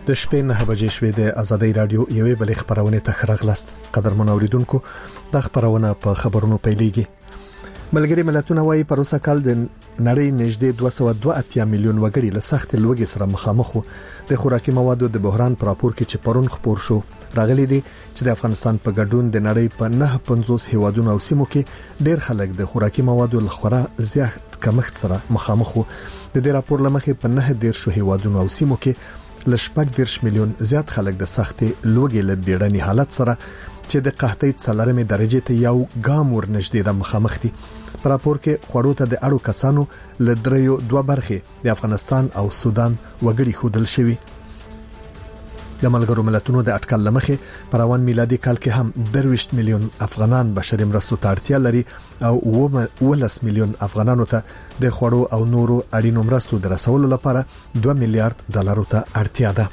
د شپې 9 بجې شوې د آزادۍ رادیو یوې بلې خبرونه ته خراغلاست. قدرمن اوریدونکو د خبرونه په خبرونو پیلېږي. ملګری ملتونه وايي په روسا کال د نړۍ نږدې 282 میلیون وګړي له سخت لوږې سره مخامخ وو. د خوراکي موادو د بحران پر راپور کې چې پرون خبر شو راغلي دي چې د افغانستان په ګډون د نړۍ په 950 هیوادونو او سیمو کې ډېر خلک د خوراکي موادو لخوا زیات کمښت سره مخامخ وو. د دې راپور لمخې په 9 هیوادونو او سیمو کې لشپږ 10 میلیون زیات خلک د سخت لوږې له بیړني حالت سره چې د قحطۍ 4 درجه ته یو ګام ورنږدې د مخامخ دي. په راپور کې خوړو ته د اړو کسانو له دریو دوه برخې د افغانستان او سودان وګړي خودل شوی. د ملګرو ملتونو د اټکل لمخې پر روان میلادي کال کې هم 23 میلیون افغانان بشري مرستو ته اړتیا لري او 10 میلیون افغانانو ته د خوړو او نورو اړینو مرستو د رسولو لپاره 2 میلیارډ ډالرو ته اړتیا ده.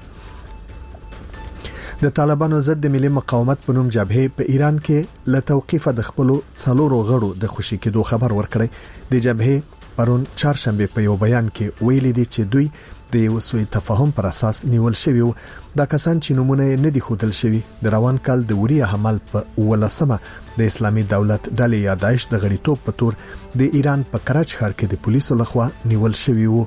د طالبانو ضد د ملي مقاومت په نوم جبهه په ایران کې له توقيفه د خپل څلورو غړو د خوشي کېدو خبر ورکړی. د جبهه پرون چهارشنبه په یو بیان کې ویلي دي چې دوی د یو سوء تفاهم پر اساس نیول شوی وو. دا کسان چې نمونه نه دي خودل شوی د روان کال د وریه حمل په ولسمه د اسلامي دولت ډلې یا داعش د غړیتوب په تور د ایران په کراچ ښار کې د پولیسو لخوا نیول شوی وو.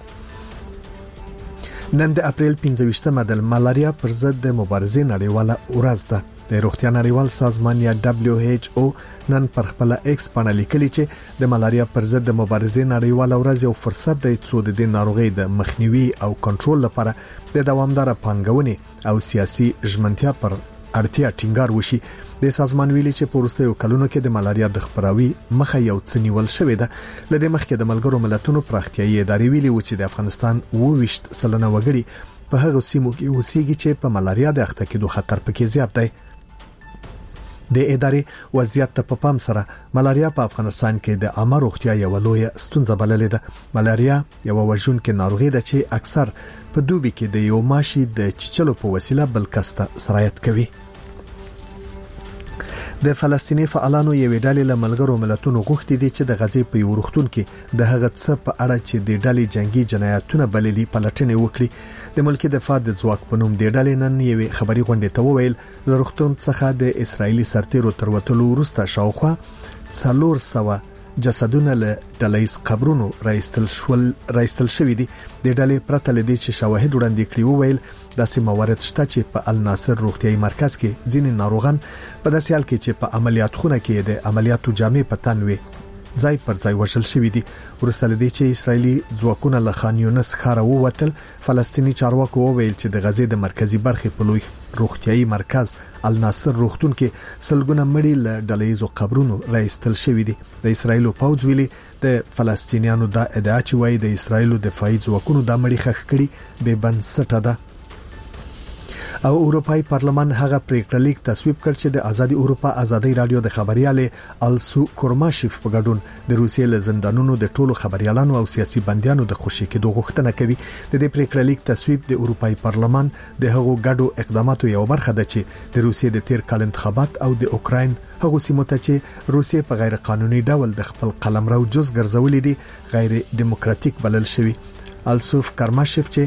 نن د اپریل 15مه د ملاریا پر ضد د مبارزې نړیواله ورځ ده. د روغتیا نړیوال سازمان یا WHO نن پر خپل ایکس باندې لیکلي چې د ملاریا پر ضد د مبارزې نړیواله ورځ یو فرصت دی چې د ناروغۍ د مخنیوي او کنټرول لپاره د دوامدار پانګونې او سیاسي ژمنتیا پر اړتیا ټینګار وشي. د سازمان ویلي چې په وروستیو کلونو کې د ملاریا د خپراوي مخه یو څه نیول شوې ده. لدې مخکې د ملګرو ملتونو پراختیایي ادارې ویلي و چې د افغانستان 20% وګړي په هغه سیمو کې اوسېږي چې په ملاریا د اخته کېدو خطر پکې زیات دی. د ادارې وضعیت ته په پام سره ملاریا په افغانستان کې د عامه روغتیا یو لوی ستونزه بللې ده. ملاریا یو وژونکې ناروغي ده چې اکثر په دوبي کې د یو ماشي د چیچلو په وسیله بل کس ته سرایت کوي. د فلسطیني فعالانو یوې ډلې له ملګرو ملتونو غوښتي دي چې د غزې په یو روغتون کې د هغه څه په اړه چې د ډلې جنگي جنایتونه بللي پلټنې وکړي. د ملکی دفاع د ځواک په نوم د ډلې نن یوې خبري غونډې ته وویل له روغتون څخه د اسرایلی سرتیرو تر وټلو وروسته شاوخوا 400 جسدونه له ډلهیز قبرونو راایستل شوې دي. د ډلې پرته لدی چې شواهد وړاندې کړي وویل داسې موارد شته چې په الناصر روغتيایي مرکز کې ځینې ناروغان په داسې حال کې چې په عملیات خونه کې د عملیاتو جامې پتن وي ځای پر ځای وشل شوې دي. ورسته لدی چې اسرایلی ځواکونه له خان یونس ښار ووتل. فلسطینی چارواکو وویل چې د غزې د مرکزی برخې په لوی روغتيایي مرکز الناصر روغتون کې سلګونه مړي له ډلهیزو قبرونو راایستل شوې دي. د اسرایلو پوځ ویلي د فلسطینیانو د ادعا چې وایي د اسرایلو دفاعي ځواکونو د مړي خښ کړي به بنسټه ده. او اروپای پارلمان هغه پریکړه لیک تصویب کړ چې د ازادي اروپا ازادي رادیو د خبريال السو کورماشف په ګډون د روسیې له زندانونو د ټولو خبريالانو او سیاسي بنديانو د خوشي کېدو غوښتنه کوي. د دې پریکړه لیک تصویب د اروپای پارلمان د هغو ګډو اقداماتو یو برخه ده چې د روسیې د تیر کال انتخابات او د اوکراین هغه سیمو ته چې روسیې په غیر قانوني ډول د خپل قلمرو جز ګرځولې دي غیر دیموکراتیک بلل شوی. السوف کارماشف چې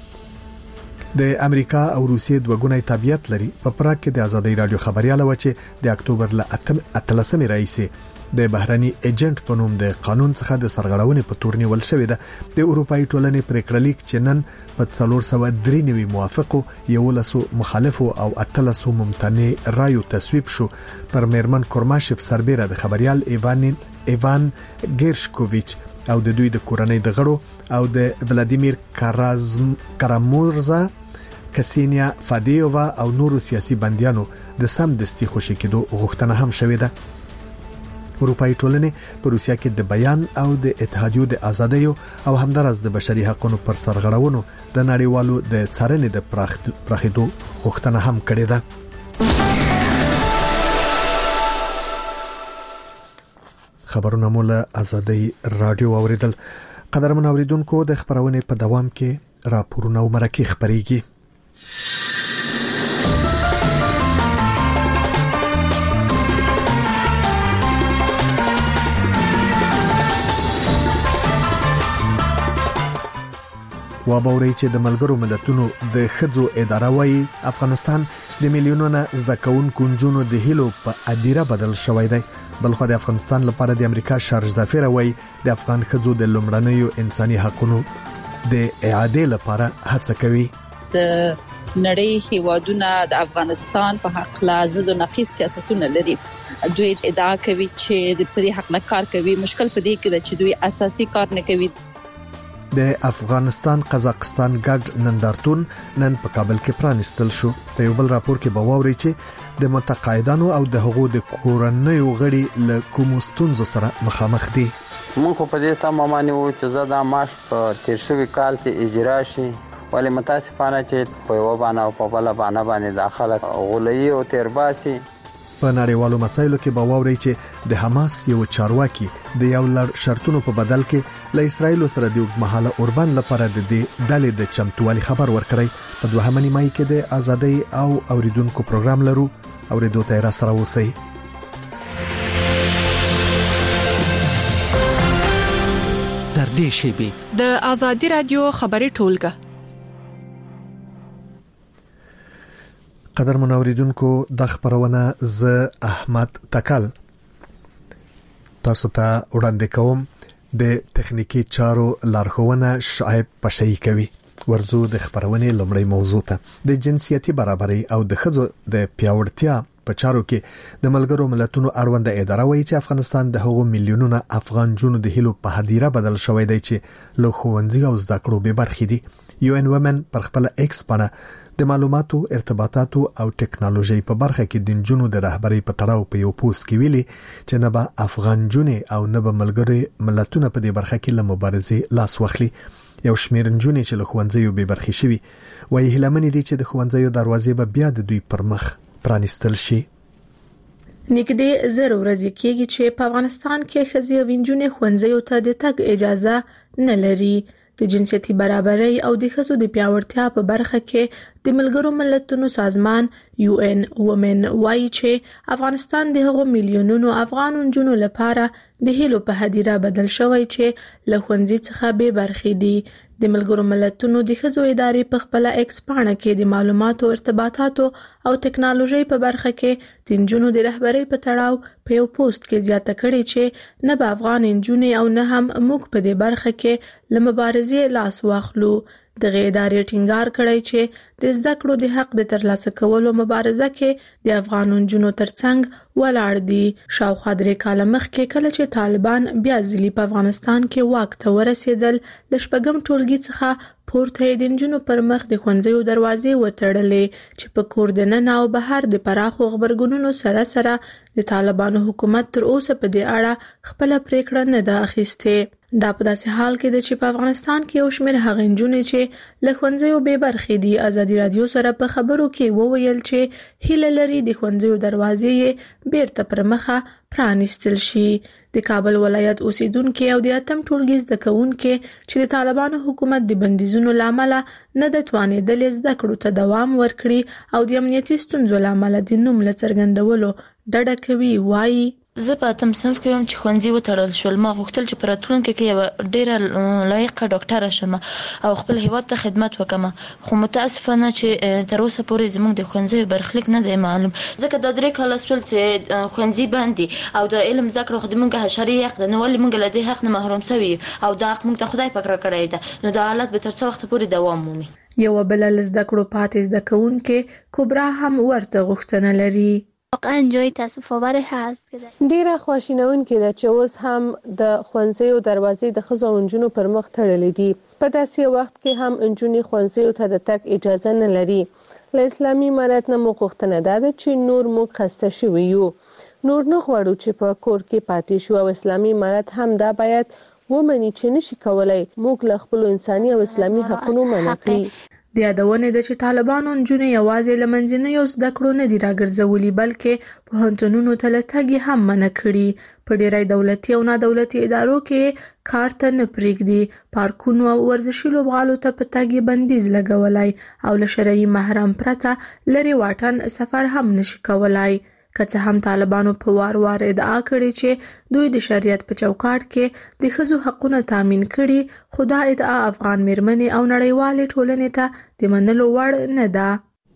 د امریکا او روسیې دوګونی تابعیت لري په پراګ کې د ازادي رادیو خبرياله و چې د اکتوبر ل 13 رئیس د بهرني ایجنټ په نوم د قانون څخه د سرغړونې په تور نیول شوې ده. د اروپאי ټولنې پریکړه لیک چې نن په 493 موافقو 11 مخالفو او 13 ممتنع رایو تصویب شو. پر میرمن کورماشف سربېره د خبريال ایوان ګیرشکوویچ او د دوی د کورنۍ د غړو او د ولادیمیر کارامورزا کسینیا فادیووا او نورو سیاسي بنديانو د سم دستي خوشي کېدو غوښتنه هم شوې ده. اروپאי ټولنې په روسیا کې د بیان او د اتحادیو د ازادۍ او همدارس د بشري حقوقو پر سرغړونو د نړیوالو د څارنې د پراخېدو غوښتنه هم کړې ده. خبرونه مولا ازادي رادیو اوریدل. قدرمن اوریدونکو د خبرونه په دوام کې راپورونه او مرکه خبريږي. وابوري چې د ملګرو ملتونو د خځو اداره وايي افغانستان د میلیونونو زده کوونکو نجونو د هیلو په ادیره بدل شوی دی. بلخو د افغانستان لپاره د امریکا شارج دافیر وايي د افغان خځو د لومړنیو انساني حقوقو د اعاده لپاره هڅه کوي. د نړۍ هیوادونه د افغانستان په حق لازم او نقیص سیاستونه لري. دوی ادعا کوي چې د پدې حق نه کار کوي. مشکل پدې کې چې دوی اساسي کار نه کوي. د افغانستان قزاقستان ګډ نندارتون نن په کابل کې پرانستل شو. په یو بل راپور کې باوري چې د متقاعدانو او د حقوقو د کورنیو غړي له کوم ستونزو سره مخامخ دي. موږ په دې تمامانه وو چې زدا ماش په تیر شوی کال کې اجرا شي، ولی متاسفانه چې په یو باندې او په بل باندې داخله غولي او تیرباسي. په نړیوالو مسایلو کې باوري چې د حماس یو چارواکي د یو لړ شرطونو په بدل کې له اسرایل سره د محاله اوربان لپاره د ډلې د چمتووالي خبر ورکړی. په دوهمه نیمه کې د ازادۍ او اوریدونکو پروګرام لرو اوریدو ته را سره اوسئ. تر دې شی د ازادي رادیو خبري ټولګه. قدر منوریدونکو د خبرونه ز احمد تکل تاسو ته وړاندې کوم. د تخنیکی چارو لارښوونه شعیب پشئی کوي. ورزو د خبرونه لومړی موضوع ته د جنسيتي برابرۍ او د ښځو د پیاوړتیا په چارو کې د ملګرو ملتونو اړوند اداره وایي چې افغانستان د هغو میلیونونو افغان جنونو د هیلو په هدیره بدل شوی دی چې له ښوونځي او زده کړو به برخې دي. یو ان ومن پر خپل ایکس باندې د معلوماتو ارتباطاتو او ټکنالوژي په برخه کې د جنونو د رهبرۍ په تړاو په یو پوسټ کې ویلي چې نه به افغان جنې او نه به ملګري ملتونه په دې برخه کې له مبارزې لاس واخلي. یو شمېر جنې چې له ښوونځیو به برخې شوي وایي هیلمن دي چې د ښوونځیو دروازې به بیا د دوی پر مخ پرانستل شي. نګدې زر ورځې کېږي چې په افغانستان کې ښځې او نجونې ښوونځیو ته د تګ اجازه نه لري. د جنسيتي برابرۍ او د ښځو د پیاوړتیا په برخه کې د ملګرو ملتونو سازمان یو ان وومن وايي چې افغانستان د هغو میلیونونو افغان نجونو لپاره د هیلو په هدیره بدل شوی چې له ښوونځي څخه به برخې دي. د ملګرو ملتونو د ښځو ادارې په خپل ایکس پاڼه کې د معلوماتو ارتباطاتو او ټکنالوژي په برخه کې د نجونو د رهبرۍ په تړاو په یو پوسټ کې زیاته کړې چې نه به افغان نجونې او نه هم موږ په دې برخه کې له مبارزې لاس واخلو. دغه ادارې ټینګار کړی چې د زده کړو د حق د ترلاسه کولو مبارزه کې د افغان نجونو ترڅنګ ولاړ دي. شاوخوا 3 کاله مخکې کله چې طالبان بیا ځلې په افغانستان کې واک ته ورسېدل د شپږم ټولګي څخه پورته د نجونو پر مخ د ښوونځیو دروازې وتړلې چې په کور دننه او بهر د پراخو خبرګونونو سره د طالبانو حکومت تر اوسه په دې اړه خپل پریکړه نه ده اخیستې. دا په داسې حال کې د چې په افغانستان کې یو شمېر هغه نجونې چې له ښوونځیو بې برخې دي ازادي رادیو سره په خبرو کې وویل چې هیله لري د ښوونځیو دروازې بیرته پر مخه پرانستل شي. د کابل ولایت اوسیدونکو او د اتم ټولګي زده کوونکو چې د طالبانو حکومت د بندیزونو لامل نه د توانېدل زده کړو ته دوام ورکړي او د امنیتي ستونزو لامل د نوم لڅرګندولو ډډه کوي. وایي زه په اتم صنف کې هم چې ښوونځي وتړل شول، ما غوښتل چې په راتلونکي کې یوه ډېره لایقه ډاکټره شم او خپل هیواد ته خدمت وکړم، خو متاسفانه چې تر اوسه پورې زموږ د ښوونځیو برخلیک نه دی معلوم، ځکه دا 3 کاله شول چې ښوونځي بند دي او د علم زده کړه خو د موږ بشري حق ده، نو ولې موږ له دې حق نه محروم سوي او دا حق موږ ته خدای پاک راکړی ده، نو دا حالت به تر څه وخت پورې دوام مومي. یو بل زده کړو پاتې زده کوونکې کبرا هم ورته غوښتنه لري. واقعا جای تاسف آور هست که ډیره خواشینونکې ده چې اوس هم د ښوونځیو دروازې د ښځو او نجونو پر مخ تړلې دي. په داسې وخت کې هم نجونې ښوونځیو ته د تګ اجازه نه لري. له اسلامي امارت نه مو غوښتنه ده چې نور موږ خسته شوي یو، نور نه غواړو چې په کور کې پاتې شو او اسلامي امارت هم دا باید ومني چې نشي کولای موږ له خپل انساني او اسلامي حقونو منع کړي. د یادونې ده چې طالبانو نجونې یوازې له منځنیو زده کړو نه دي راګرځولي بلکې پوهنتونونو ته له تګ هم منع کړي. په ډېری دولتي او نادولتي ادارو کې کار ته نه پرېږدي، پارکونو او ورزشي لوبغالو ته په تګ بندیز لګولی او له شرعي محرم پرته لرې واټن سفر هم نشي کولای. که څه هم طالبانو په وار ادعا کړې چې دوی د شریعت په چوکاټ کې د ښځو حقوقونه تامین کړي، خو دا ادعا افغان میرمنې او نړیوالې ټولنې ته د منلو وړ نه ده.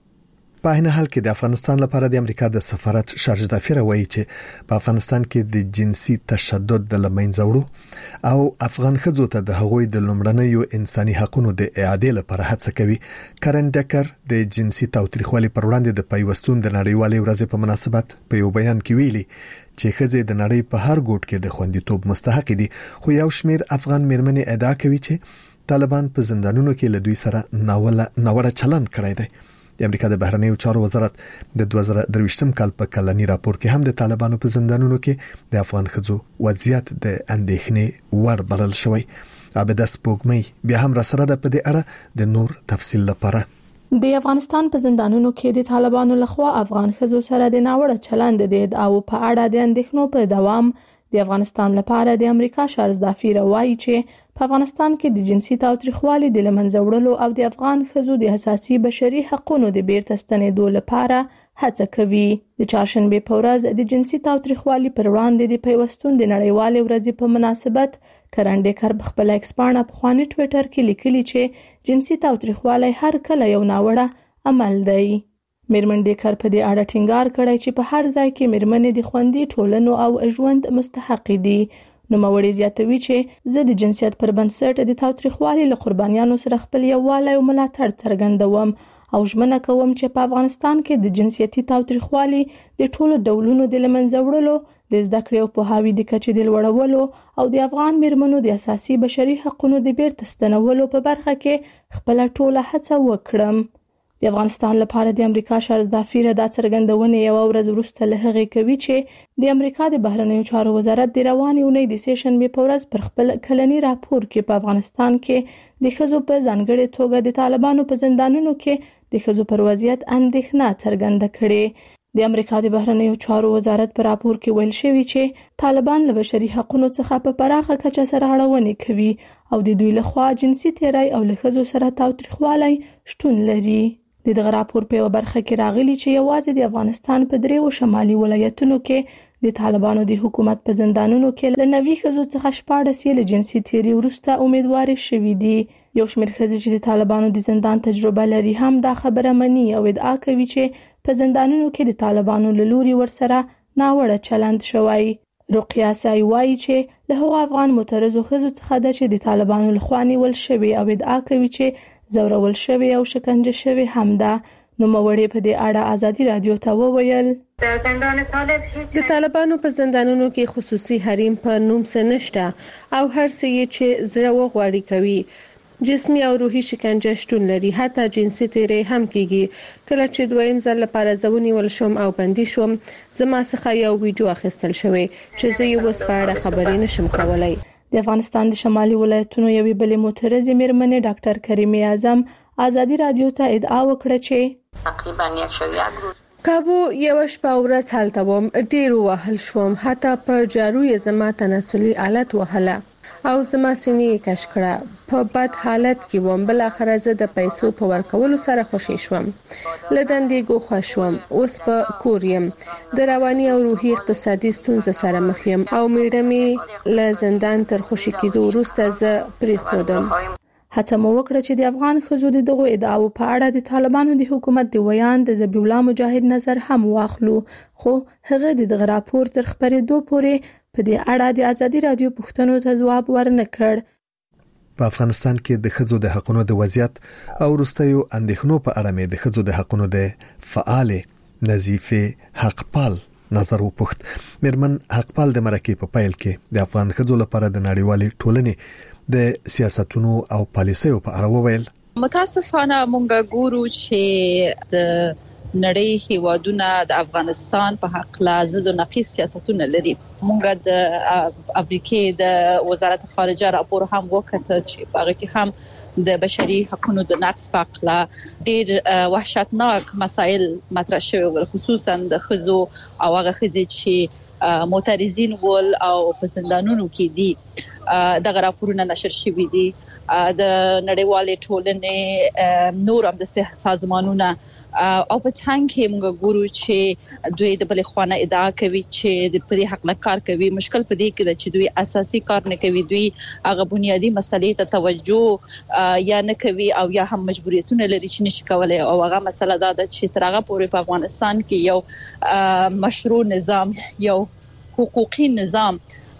په هغه حال کې د افغانستان لپاره د امریکا د سفارت شارج دافیر وایي چې په افغانستان کې د جنسي تشدد د لمنځوړو او افغان ښځو ته د هغوی د لومړنیو انساني حقوقو د اعادې لپاره هڅه کوي. کرن ډکر د جنسي تاوتریخوالي پر وړاندې د پیوستون د نړیوالې ورځې په مناسبت په یو بیان کې ویلي چې ښځې د نړۍ په هر ګوټ کې د خوندیتوب مستحق دي، خو یو شمېر افغان میرمنې ادعا کوي چې طالبان په زندانونو کې له دوی سره ناوړه چلند کړی دی. د امریکا د بهرنیو چارو وزارت د 2023م کال په کلنی راپور کې هم د طالبانو په زندانونو کې د افغان ښځو وضعیت د اندېښنې وړ بلل شوی. عابده سپوږمۍ بیا هم را سره ده په دې اړه د نور تفصیل لپاره. د افغانستان په زندانونو کې د طالبانو لخوا افغان ښځو سره د ناوړه چلند د ادعاو په اړه د اندېښنو په دوام د افغانستان لپاره د امریکا شارج دافیر وایي چې په افغانستان کې د جنسي تاوتریخوالي د لمنځه وړلو او د افغان ښځو د اساسي بشري حقوقو د بیرته ستنېدو لپاره هڅه کوي. د چهارشنبه په ورځ د جنسي تاوتریخوالي پر وړاندې د پیوستون د نړیوالې ورځې په مناسبت کرن ډکر په خپل ایکس پاڼه په خواني ټوئیټر کې لیکلي چې جنسي تاوتریخوالي هر کله یو ناوړه عمل دی. میرمن ډکر په دې اړه ټینګار کړی چې په هر ځای کې میرمنې د خوندي ټولنو او ژوند مستحق دي. نو موري زیاتوي چې زه د جنسیت پر بنسټ د تاوتریخوالي له قربانیانو سره خپل یووالی او ملاتړ څرګندوم او ژمنه کوم چې په افغانستان کې د جنسیتي تاوتریخوالي د ټولو ډولونو د لمنځه وړلو، د زده کړې او پوهاوي د کچې د لوړولو او د افغان میرمنو د اساسي بشري حقوقو د بیرته ستنولو په برخه کې خپل ټوله هڅه وکړم. د افغانستان لپاره د امریکا شارج دافیر د څرګندونې یو ورځ وروسته له هغې کوي چې د امریکا د بهرنیو چارو وزارت د روانې اونۍ د سیشنبه په ورځ پر خپل کلنی راپور کې په افغانستان کې د ښځو په ځانګړي توګه د طالبانو په زندانونو کې د ښځو پر وضعیت اندېښنه څرګنده کړې. د امریکا د بهرنیو چارو وزارت په راپور کې ویل شوی چې طالبان له بشري حقوقو څخه په پراخه کچه سرغړونې کوي او د دوی لخوا جنسي تیری او له ښځو سره تاوتریخوالی شتون لري. د دغه راپور په برخه کې راغلي چې یوازې د افغانستان په دریو شمالي ولایتونو کې د طالبانو د حکومت په زندانونو کې له 90 ښځو څخه 14 له جنسي تیری وروسته امیدواري شوي دي. یو شمېر ښځې چې د طالبانو د زندان تجربه لري هم دا خبره مني او ادعا کوي چې په زندانونو کې د طالبانو له لوري ورسره ناوړه چلند شوی. رقیه سای وایي چې له هغو افغان معترضو ښځو څخه ده چې د طالبانو لخوا نیول شوي او ادعا کوي چې زورول شوی او شکنجه شوی هم ده. نو موري په دې اړه ازادي رادیو ته وویل د طالبانو په زندانونو کې خصوصي حریم په نوم څه نشته او هر څه چې زړه وغواړي کوي. جسمي او روحي شکنجه شتون لري، حتی جنسي تیری هم کیږي. کله چې دویم ځل لپاره ونیول شوم او بندي شوم، زما څخه یو ویډیو اخیستل شوی چې زه یې اوس په اړه خبرې نشم کولای. د افغانستان د شمالي ولایتونو یوې بلې معترضې میرمنې ډاکټر کریمه اعظم ازادي رادیو ته ادعا وکړه چې تقریبا یک روز کابو یو شپه ورځ هلته وم، ډیر وهل شوم، حتی په جارو یې زما تناسلي آلت وهله او زما سینې کش کړه. په بد حالت کې وم. بل اخر زه د پیسو په ورکولو سره خوشی شوم، لدندې ګوښه شوم. اوس په کور یم، د رواني او روحي اقتصادي ستونزې سره مخ یم او میړه مې له زندان تر خوشی کېدو وروسته زه پریښودم. هڅه مو وکړه چې د افغان ښځو د دغو ادعاو په اړه د طالبانو د حکومت د ویان د ذبیح الله مجاهد نظر هم واخلو، خو هغه د دغه راپور تر خبرېدو پورې په دې اړه د ازادي رادیو پوښتنو ته ځواب ورنه کړ. په افغانستان کې د ښځو د حقوقو د وضعیت او وروستیو اندېښنو په اړه مې د ښځو د حقوقو د فعال نظیفه حقپال نظر وپوښت. میرمن حقپال د مرکې په پیل کې د افغان ښځو لپاره د نړیوالې ټولنې د سیاستونو او پالیسیو په اړه وویل. متاسفانه مونږ ګورو چې د نړۍ هیوادونه د افغانستان په حق لازم او نقیص سیاستونه لري. مونږ د امریکای د وزارت خارجه راپور هم وکړ چې هغه کې هم د بشري حقوقو د نقض په اړه ډېر وحشتناک مسایل مطرح شوي ول، خصوصا د ښځو او هغه ښځې چې معترضین ول او په زندانونو کې دي. دغه راپورونه نشر شوي دي د نړیوالې ټولنې نور هم د سازمانونو او په څنګه کې موږ ګورو چې دوی د بل خوانه ادعا کوي چې د پرې حق نه کار کوي. مشکل په دې کې چې دوی اساسي کار نه کوي، دوی هغه بنیادی مسلې ته توجه یا نه کوي او یا هم مجبوریتونه لري چې نشي کولای. او هغه مسله دا ده چې تر هغه پورې په افغانستان کې یو مشروع نظام، یو حقوقي نظام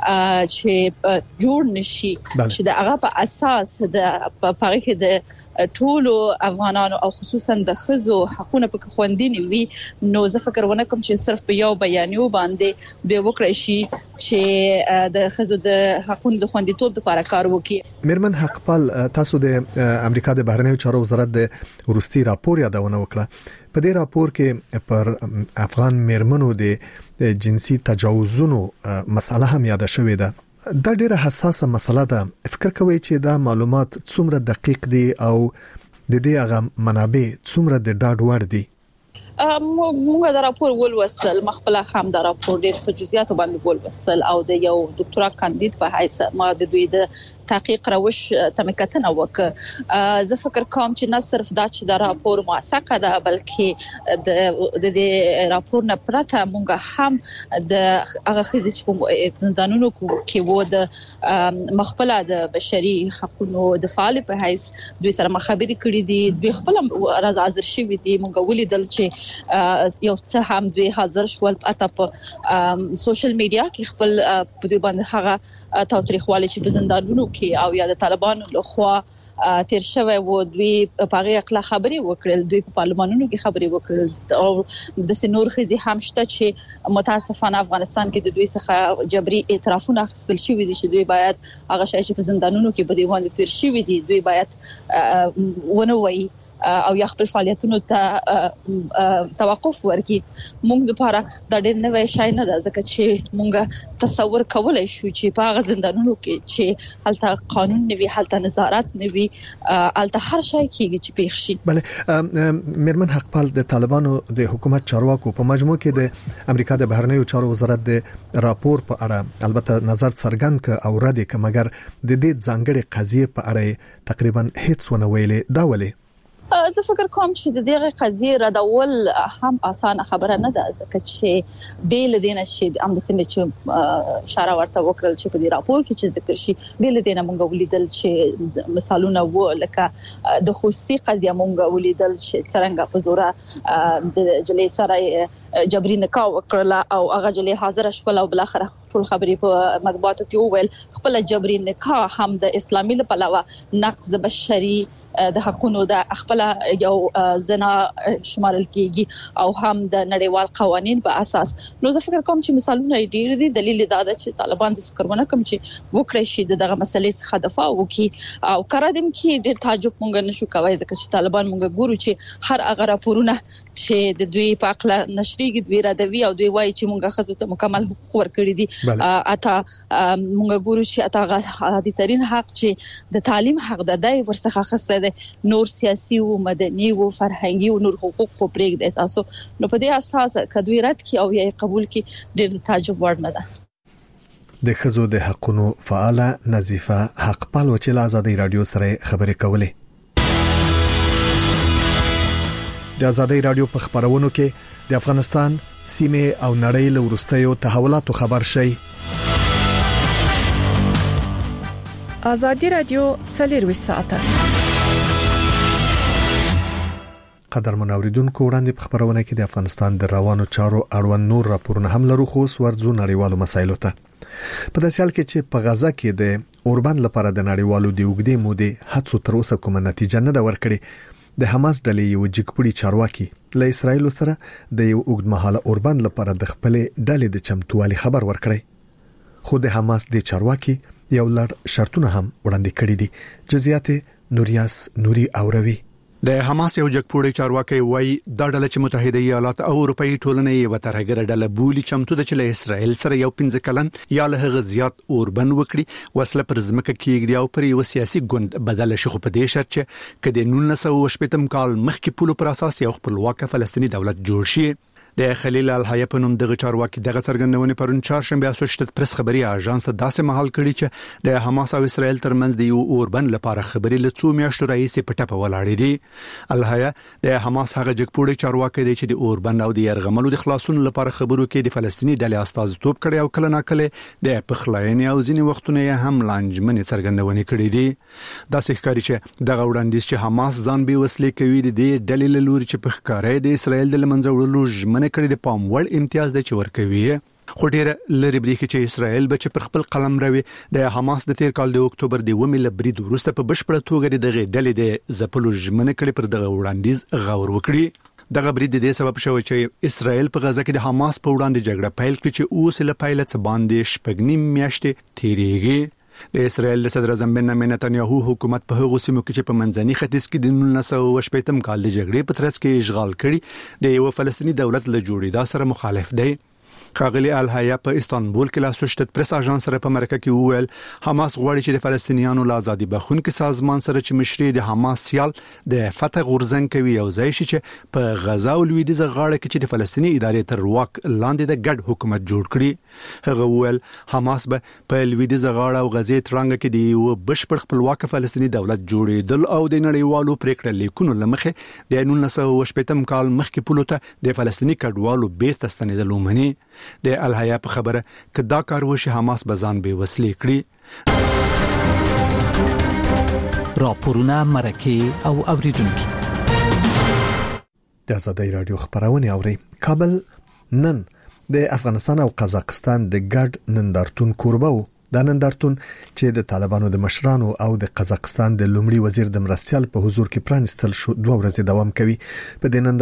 چې جوړ نشي چې د هغه په اساس د پاره کې د ټولو افغانانو او خصوصا د خزو حقونه په خوندینی وي، نو زه فکر ونه کوم چې صرف په یو بیانیو باندې به وکړي شي چې د خزو د حقونو د خوندیتوب لپاره کار وکړي. میرمن حقپال، تاسو د امریکا د بهرنیو چارو وزارت د ورستي راپور یادونه وکړه. په دې راپور کې پر افغان میرمنو د جنسي تجاوزونو مسله هم یاد شوې ده. دا ډیره حساسه مسله ده. فکر کوئ چې دا معلومات څومره دقیق دي او د دې هغه منابع څومره د ډاډ وړ دي؟ موږ دا راپور ولوستل، مخبل هم دا راپور ډېر په جزئیاتو باندې ولوستل او د یو ډاکټرا کاندید په حیث ما د دوی د تحقیق روش تمکتنه وکړه. زه فکر کوم چې نه صرف دا چې دا راپور موثقه ده، بلکې د دې راپور نه پرته موږ هم د هغه خزې چې په زندانونو کې وو د مخبل د بشري حقوقو د فعال په حیث دوی سره مخابري کړې دي، دوی خپل راز حاضر شوي دي. موږ ولیدل چې یو څه هم دوی حاضر شول په سوشل میډیا کې خپل په دوی باندې هغه تاوتریخوالی چې په زندانونو کې او یا د طالبانو لخوا تیر شوی وو، دوی په هغه اخلا خبري وکړل، دوی په پارلمانونو کې خبري وکړل او د سنور خزي هم شته چې متاسفانه افغانستان کې د دوی څخه جبري اعترافونه اخیستل شوی دي چې دوی باید هغه شای چې په زندانونو کې په دیوان تیر شوی دي دوی باید ونه وایي او یا خپل فعالیتونو ته توقف ورکړي. موږ لپاره دا ډېر نوې شای نه ده، ځکه چې موږ تصور کولای شو چې په هغه زندانونو کې چې هلته قانون نه وي، هلته نظارت نه وي، هلته هر شای کېږي چې پیښ شي. بله میرمن حقپال، د طالبانو د حکومت چارواکو په مجموع کې د امریکا د بهرنیو چارو وزارت د راپور په اړه البته نظر څرګند ک او رد ک، مګر د دې ځانګړي قضیه په اړه تقریبا هیڅ ونه ویلې. دا ولې؟ زه فکر کوم چې د دغه قضیه ردول هم اسانه خبره نه ده، ځکه چې بیل دینه شي هم د سیمه چې اشاره ورته وکړل چې په دې راپور کې چې ذکر شي بیل دینه مونږ ولیدل چې مثالونه و لکه د خوستي قضیه مونږ ولیدل چې څنګه په زوره د جلې سره جبري نکاح وکړه او هغه جلې حاضر شول او بل اخر ټول خبرې په مطبوعاتو کې وویل خپل جبري نکاح هم د اسلامي لپاره نقض د بشري د حقونو د خپل یو زنا شمارل کیږي او هم د نړیوال قوانين په اساس. نو زه فکر کوم چې مثالونه ډیر دي. دلیل دا ده چې طالبان زه فکر ونه کوم چې وکړي شي دغه مسلې څخه دفاع وکړي او کارادم کې ډیر تعجب مونږ نشو کوي، ځکه چې طالبان مونږ ګورو چې هر هغه راپورونه چې د دوی په اړه نشریږي دوی ردوي او دوی وایي چې مونږ خزو ته مکمل حقوق ورکړي دي. اته مونږ ګورو چې اته عادي ترين حق چې د تعلیم حق د دای ورڅخه خسته نور سیاسي او مدني او فرهنګي او نور حقوق خو پرېږدي تاسو. نو په دې اساس کدوې رد کی او یې قبول کی ډېر تعجب وړ نه ده. د خزو د حقونو فعاله نظیفه حقپال وچل آزادۍ رادیو سره خبرې کولې. د آزادۍ رادیو په خبرونو کې د افغانستان سیمه او نړۍ له ورستیو تحولاتو خبر شي. آزادۍ رادیو 24 ساعته قدر منوریدونکو وړاندې په خبرونه کې د افغانستان د روانو چارو اړوند نور راپورونه هم لرو، خو ورځو نړیوالو مسایلو ته. په داسې حال کې چې په غزا کې د اوربند لپاره د نړیوالو د وګړي مودې هڅو تر اوسه کومه نتیجه نه ده ورکړې، د حماس ډلې یو جګپړي چارواکي له اسرایل سره د یو اوږدمهاله اوربند لپاره د خپل ډلې د چمتووالي خبر ورکړي، خو د حماس د چارواکي یو لړ شرطونه هم وړاندې کړي دي. جزئیات نوریاس نوري اوروي. د حماس یو جګپوړی چارواکي وایي دا ډله چې متحده ایالات او اروپאי ټولنې یو ترهګر ډله بولی چمتو د چله اسرائیل سره یو 15 کلن یا له غزيات اوربن وکړي وسله پر ځمکه کېږي او پر یو سیاسي ګوند بدل شي، خو په دې شرط چې کله 1980 کال مخکې پولو پر اساس یو خپلواک فلسطینی دولت جوړ شي. د خلیل الحیا په نوم دغه چارواکي دغه څرګندونه پرون چهارشنبه اسوسییټډ پریس خبري اژانس ته داسې مهال کړی چې د حماس او اسرائیل ترمنځ د یو اوربند لپاره خبري له څو میاشتو راهیسې په ټپه ولاړې دي. الحیا د حماس هغه جګپوړي چارواکي دی چې د اوربند او د يرغملو د خلاصون لپاره خبرو کې د فلسطیني ډلې استازیتوب کړي او کله ناکله د پخلاینې او ځینې وختونه هم لانجمنې څرګندونه کړې دي. دا ښکاري چې دغه وړاندیز چې حماس ځان به وسلې کوي د دې ډلې له لوري چې په ښکارې د اسرائیل د لمنځه وړلو ژمنه کړې د پام وړ امتیاز دی چې ورکوي. خو ډیره لری بریخي چې اسرائیل به چې پر خپل قلم راوي د حماس د تیر کال د اکتوبر د 1 برید وروسته په بشپړه توګه دغه ډلې د زپلو ژمنه کړې پر دغه وړاندیز غور وکړي. دغه برید د سبب شوی چې اسرائیل په غزه کې د حماس په وړاندې جګړه پیل کړي چې اوس له پیله څخه باندې شپږنیم میاشتې تیریږي. د اسرائیل صدر اعظم بنیامین نتنیاهو حکومت په هغو سیمو کې چې په منځني ختیځ کې د 1918 کال د جګړې په ترڅ کې اشغال کړي د یو فلسطیني دولت له جوړېدا سره مخالف دی. ښاغلي الحیا په استانبول کې له اسوسییټډ پریس اژانس سره په مرکه کې وویل حماس غواړي چې د فلسطینیانو له ازادي بخښونکو سازمان سره چې مشري د حماس سیال د فتح غورځنګ کوي او ځای شي چې په غزا او لویدیځ غاړه کې چې د فلسطیني ادارې تر واک لاندې د ګډ حکومت جوړ کړي. هغه وویل حماس به په لویدیځ غاړه او غزې ترانګ کې د یو بشپړ خپلواک فلسطیني دولت جوړېدل او د نړیوالو پریکړه لیکونو لمخې د 1918 کال مخکې پولته د فلسطیني کډوالو بیرته ستنېدل ومني. د الحیا په خبره ک دا کار وشي حماس بزان به وسلې کړي. راپورونه مرکه او اوریدونکو د آزادۍ رادیو خبرونه اوري. کابل نن د افغانستان او قزاقستان د ګډ نندارتون کوربه و. دا نندارتون چې د طالبانو د مشرانو او د قزاقستان د لومړي وزیر د مرستيال په حضور کې پرانستل شو 2 ورځې دوام کوي. په دې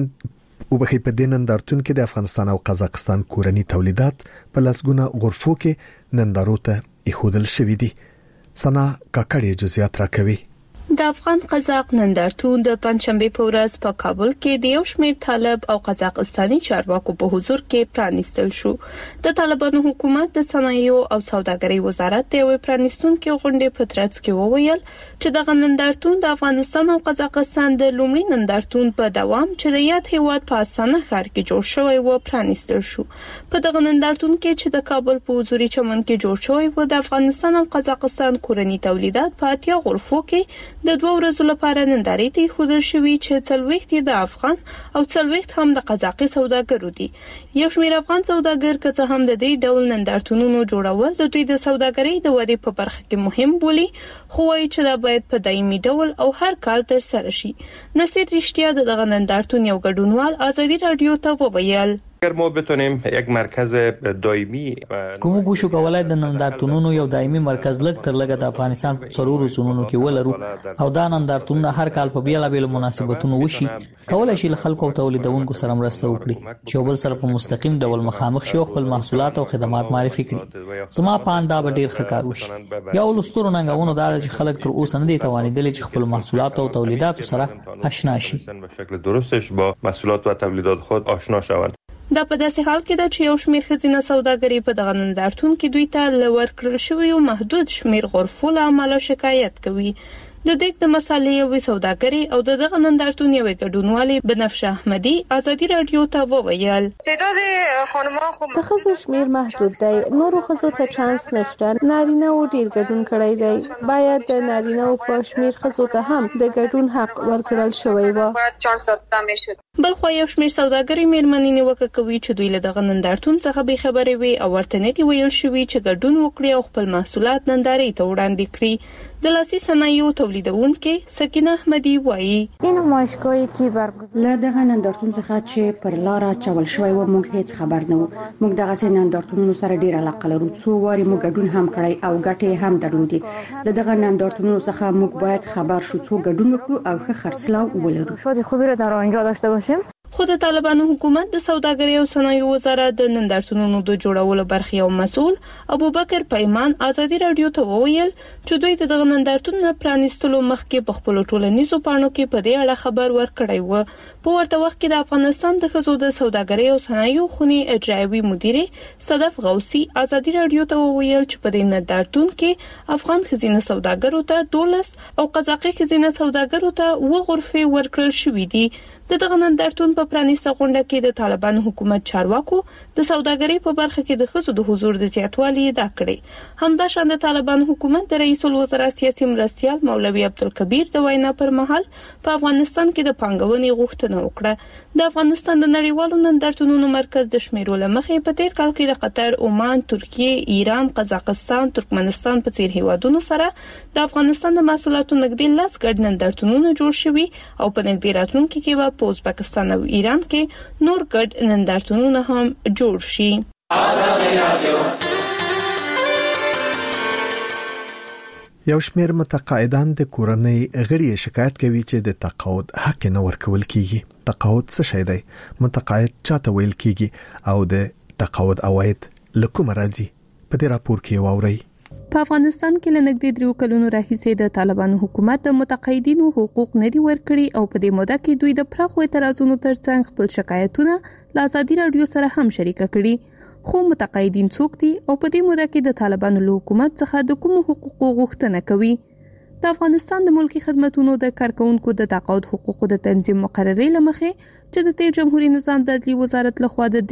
نندارتون کې د افغانستان او قزاقستان کورنی تولیدات په لاسګونه غرفو کې نندارو ته ایښودل شوې دي. سنا کاکړې جزئیات راکوي. د افغان قزاق نندارتون د پنځشنبه په ورځ په کابل کې د یو شمېر طالب او قزاقستاني چارواکو په حضور کې پرانستل شو. د طالبانو حکومت د صنایعو او سوداګرۍ وزارت د یو پرانستونکو غونډې په ترڅ کې وویل چې د نندارتون د افغانستان او قزاقستان د لومړي نندارتون په دوام چې د یاد هیواد په اسانه ښار کې جوړ شوی و پرانستل شو. په دغه نندارتون کې چې د کابل په حضوري چمن کې جوړ شوی و د افغانستان او قزاقستان کورنی تولیدات په 80 غرفو کې د 2 ورځې لپاره نندارې ته خودل شوی چې 40 د افغان او 40 هم د قزاقي سوداګرو دي. یو شمېر افغان سوداګر که هم د دې ډول نندارتونونو جوړول د دوی د سوداګرۍ د ودې په برخه کې مهم بولي، خو وايي چې دا باید په دایمي ډول او هر کال ترسره شي. نصیر رښتیا دغه نندارتون یو ګډونوال آزادی رادیو ته وویل اگر ما بتونیم یک مرکز دائمی کوم کوشش کولای د نندارتونونو یو دایمي مرکز لګ تر لګ د افغانستان په څلورو زونونو کې ولرو او دا نندارتونونه هر کال په بیلابېلو مناسبتونو وشي، کولای شي خلکو او تولیدونکو سره مرسته وکړي چې بل سره په مستقیم ډول مخامخ شي او خپل محصولات او خدمات معرفي کړي. زما پاندا به ډیر ښه کار وشي. یو لستور ننګونو دا چې خلک تر اوسه نه دي توانیدل چې خپل محصولات او تولیدات سره آشنا شي، به شکل درستش با محصولات و تولیدات خود آشنا شوند. دا په داسې حال کې ده چې یو شمېر ښځینه سوداګري په دغه نندارتون کې دوی ته لور کړل شوی او محدود شمېر غرفو له امله شکایت کوي. د دې د مسالې او سوداګري او دغه نندارتون یو ګډونوالي بنفشه احمدي آزادی رادیو ته وویل تعداد خانم‌ها خو د ښځو شمیر محدود دی، نورو ښځو ته چانس نشته. نارینه و ډیر ګډون کړی دی، باید د نارینه و په شمیر ښځو ته هم د ګډون حق ورکړل شوی و. بل خو یو شمیر سوداګري میرمنې نیوکه کوي چې دوی له دغه نندارتون څخه به خبرې وي او ورته نه دی ویل شوی چې ګډون وکړي او خپل محصولات نندارې ته وړاندې کړي. د لاسي صنایعو تولیدونکو سکینه احمدي وایي این نمایشگاهی که برگزار له دغه نندارتون څخه چې پر لار چول شوی و موږ هیڅ خبر نه وو. موږ دغه نندارتونونو سره ډیر علاقه لرو، څو واري موږ ګډون هم کړی او ګټې هم درلودي. له دغه نندارتونونو څخه موږ باید خبر شو، څو ګډون وکړو او ښه خرڅلاو ولرو. شاید خوبی را در آنجا داشته باشیم. خود طالبانو حکومت د سوداګرۍ او صنایعو وزارت د نندارتونونو د جوړولو برخې او مسؤل ابوبکر پیمان آزادی رادیو ته وویل چې دوی د دغه نندارتونونو پرانیستلو مخکې په خپل ټولنیزو پاڼو کې په دې اړه خبر ورکړی و. په ورته وخت کې د افغانستان د ښځو د سوداګرۍ او صنایعو خونې اجرایوي مدیره صدف غوثي آزادی رادیو ته وویل چې په دې نندارتون کې افغان ښځینه سوداګرو ته 12 او قزاقي ښځینه سوداګرو ته 2 غرفې ورکړل شوې دي. دغه نندارتون په پرانیسته غونډه کې د طالبانو حکومت چارواکو د سوداګرۍ په برخه کې د ښځو د حضور د زیاتوالي ادعا کړې. همداشان د طالبانو حکومت د رئیس الوزرا سیاسي مرستیال مولوي عبدالکبیر د وینا پر مهال په افغانستان کې د پانګونې غوښتنه وکړه. د افغانستان د نړیوالو نندارتونونو مرکز د شمیرو لمخې په تیر کال کې د قطر، عمان، ترکیه، ایران، قزاقستان، ترکمنستان په څیر هیوادونو سره د افغانستان د محصولاتو نږدې 10 ګډ نندارتونونه جوړ شوي او په نږدې راتلونکي کې به په ازبکستان او ایران کې نور ګډ نندارتونونه هم جوړ شي. یو شمېر متقاعدان د کورنۍ غړي شکایت کوي چې د تقاعد حق نه ورکول کیږي. تقاعد څه شی دی؟ متقاعد چاته ویل کیږي او د تقاعد عواید لکه مرضی په دې راپور کې واوري. په افغانستان کې لنګدې 3 کلونو راهیسې د طالبانو حکومت د متقاعدینو حقوق نه دی ورکړي او په دې موده کې دوی د پراخو اعتراضونو ترڅنګ خپل شکایتونه له ازادي رادیو سره هم شریک کړي. خو متقاعدین څوک دي او په دې موده کې د طالبانو له حکومت څخه د کوم حقوقو غوښتنه کوي؟ د افغانستان د ملکی خدماتو د کارکونکو د تقاعد حقوقو د تنظیم مقررې لمخې چې د تیر جمهوریت نظام د عدلي وزارت لخوا د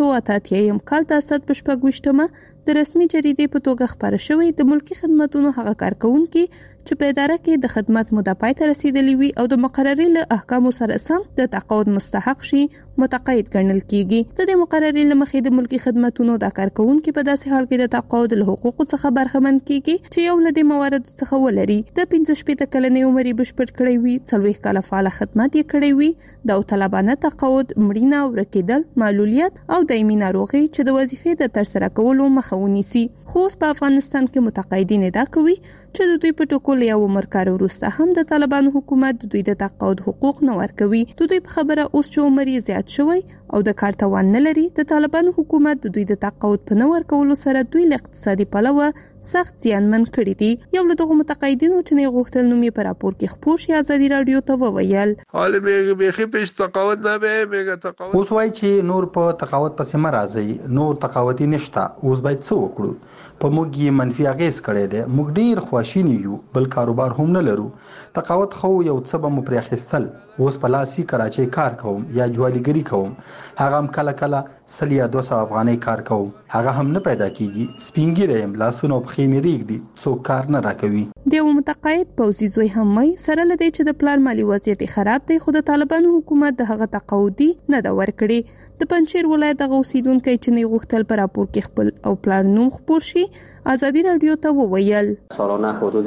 1988 کال د اسد په 28مه د رسمي جریدې په توګه خبره شوې د ملکی خدماتو هغه کارکونکو چې په اداره کې د خدمات موده پای ته رسیدلې وي او د مقررې له احکامو سره سم د تقاعد مستحق شي متقاعد ګڼل کیږي. د دې مقررې لمخې د ملکی خدماتو د کارکونکو په داسې حال کې د تقاعد له حقوقو څخه برخمن کیږي چې یو لدی موارد څخه ولري د 15 کلنې عمر بشپړ کړی وي، 40 کاله فعال خدمات یې کړی وي، د طالبانه تقاعد، مړینه، ورکیدل، معلولیت او دایمي ناروغي چې د وظیفې د ترسره کولو مخه ونیسي. خو په افغانستان کې متقاعدین ادعا کوي چې د دوی په ټکول یو مرکار وروسته هم د طالبانو حکومت د دوی د تقاعد حقوق نه ورکوي. د دوی په خبره اوس چې عمر یې زیات شوی او د کار توان نه لري، د طالبانو حکومت د دوی د تقاعد په نه ورکولو سره دوی له اقتصادي پلوه سخت زیانمن کړي دي. یو له دغه متقاعدینو چې نه غوښتل نوم یې په راپور کې خپور شي ازادي رادیو ته وویل حال به پیش تقاعد نه به تقاعد اوس وای چې نور په تقاعد پسې مرزي، نور تقاعدي نشته، اوس باید څه وکړو؟ په موږ یې منفي اغیز کړی دی، موږ ډیر خواشینی یو، بل کاروبار هم نه لرو. تقاعد خو یو څه به مو پرې اخیستل، اوس په لاسي کراچۍ کار کوم یا جوالګری کوم، هغه هم کله کله 100 یا 200 افغانۍ کار کوم، هغه هم نه پیدا کیږي. سپینګری هم لاسونه په خېمې ریږدي، څوک کار نه راکوي. د متقاعد پوزي زوی هم سره لدی چې د پلان مالی وضعیت خراب دی، خو د طالبانو حکومت د هغه تقاعدي نه دا ورکړي. د پنځیر ولایت د اوسیدونکو چې نه غوښتل پر راپور کې خپل او پلان نوم خپور شي ازادي رادیو ته وویل سالانه حدود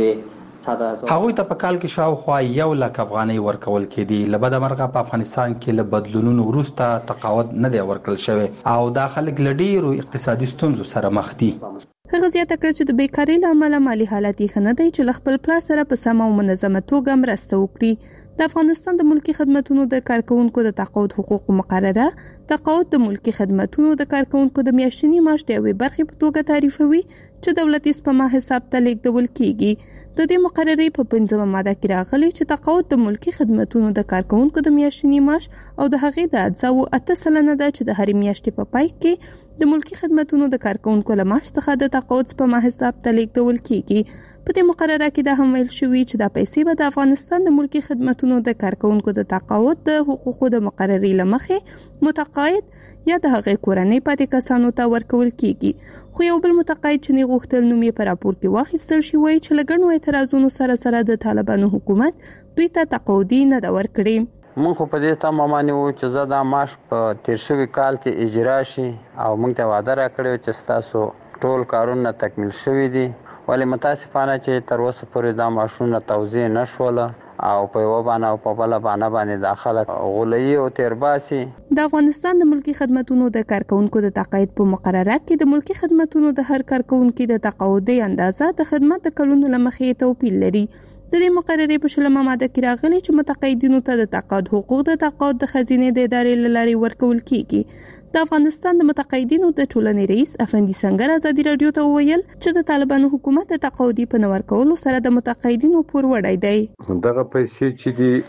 هغوی ته په کال کې شاوخوا 1 لک افغانۍ ورکول کېدي. لبد مرغه په افغانستان کې له بدلونونو وروسته تقاعد نه دی ورکړل شوی او دا خلک له ډیرو اقتصادي ستونزو سره مخ دي. هغه زیاته کړ چې د بیکاری له امله مالی حالت یې ښه نه دی چې خپل پلان سره په سمه او منظمه توګه مرسته وکړي. د افغانستان د ملکی خدماتو د کارکونکو د تقاعد حقوق مقرره تقاعد د ملکی خدماتو د کارکونکو د میاشتنی معاش د یوې برخې په توګه تعریفوي چې دولتي سپما حساب ته لیږدول کیږي. د دې مقررې په 15مه ماده کې راغلي چې تقاعد د ملکی خدماتو د کارکونکو د میاشتنی معاش او د هغې د اجزاو 8% ده چې د هر میاشتې په پای کې د ملکی خدماتو د کارکونکو له معاش څخه د تقاعد سپما حساب ته لیږدول کیږي. په دې مقرره کې دا هم ویل شوی چې دا پیسې به د افغانستان د ملکی خدماتو د کارکونکو د تقاعد د حقوقو د مقررې لمخې متقاعد یا د هغې کورنۍ پاتې کسانو ته ورکول کیږي. خو یو بل متقاعد چې نه غوښتل نوم یې په راپور کې واخیستل شي وایي چې لګڼو اعتراضونو سره د طالبانو حکومت دوی ته تقاعدي نه دا ورکړي. مونږ په دې تمه باندې وو چې زه دا معاش په تیر شوي کال کې اجرا شي او مونږ ته وعده راکړی چې ستاسو ټول کارونه تکمیل شوي دي، ولې متاسفانه چې تر اوسه پورې دا معاشونه توزیع نه شوله او په یو باندې او په بل باندې داخله غولي او تیرباسي. د افغانستان د ملکی خدماتو د کارکونکو د تقاعد په مقرره کې د ملکی خدماتو د هر کارکونکو د تقاعدي اندازه د خدمات د کلونو لمخې توپیر لري. د دې مقررې په 20مه ماده کې راغلي چې متقاعدینو ته د تقاعد حقوق د تقاعد د خزینې د ادارې لارې ورکول کیږي. د افغانستان د متقاعدینو د ټولنې رئیس افندي سنگر ازادي رادیو ته وویل چې د طالبانو حکومت د تقاعدي په نور کولو سره د متقاعدینو پور وړای دی. دغه پیسې چې دی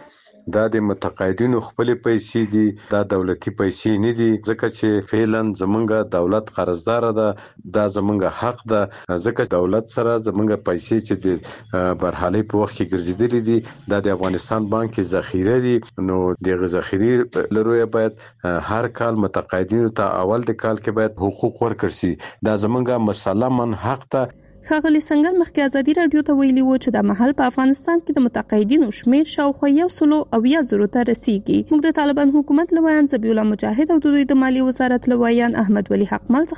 دا د متقاعدینو خپل پیسې دي، دا دولتي پیسې نه دي، ځکه چې فعلا زمونږ دولت قرضدار ده، دا زمونږ حق ده، ځکه دولت سره زمونږ پیسې چې د برحالي په وخت کې ګرځیدلې دي دا د افغانستان بانک کې ذخیره دي. نو د ذخیره لروي باید هر کال متقاعدینو ته اول د کال کې باید حقوق ورکړي شي. دا زمونږ مسلمان حق ته. ښاغلي سنگر مخکې ازادي رادیو ته ویلي وو چې د محل په افغانستان کې د متقاعدینو شمیر شاوخوا 100 ته رسیدي. موږ د طالبان حکومت لویان ذبیح الله مجاهد او د دوی د مالی وزارت لویان احمد ولی حقمل